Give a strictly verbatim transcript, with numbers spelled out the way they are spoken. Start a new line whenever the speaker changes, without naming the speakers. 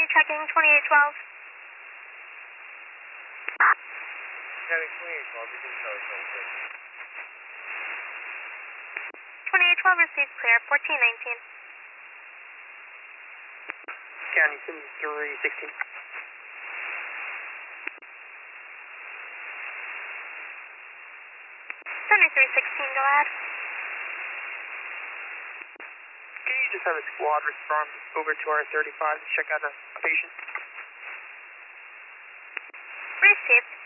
County checking twenty-eight twelve.
County twenty-eight twelve, you can tell us something.
twenty-eight twelve received clear, fourteen nineteen.
County seventy-three sixteen.
seventy-three sixteen, go ahead.
Can you just have a squad respond over to our thirty-five to check out a, a patient?
Received.